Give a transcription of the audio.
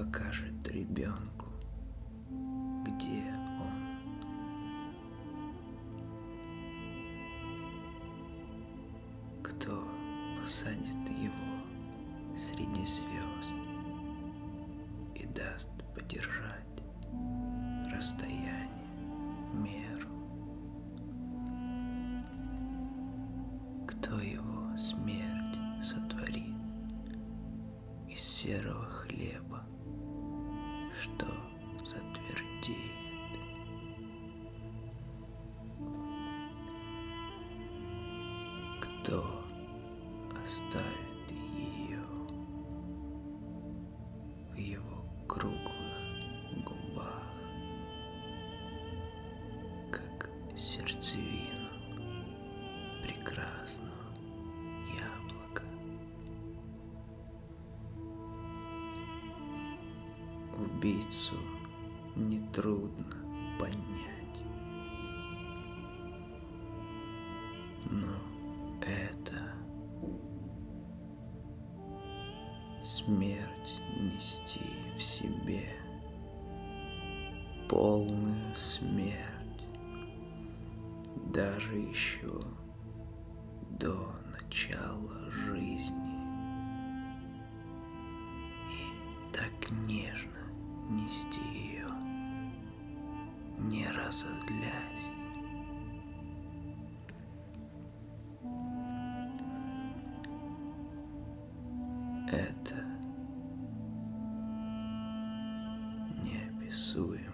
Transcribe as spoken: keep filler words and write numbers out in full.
покажет ребенку, где он. Кто посадит его среди звезд и даст подержать расстояние, меру. Кто его смерть сотворит из серого хлеба, что затвердеет. Кто оставит ее в его круглых губах, как сердцевину прекрасного яблока. Убийцу нетрудно понять, но это смерть нести в себе, полную смерть, даже еще до начала жизни, и так нежно нести ее, не разозлясь. Это неописуемо.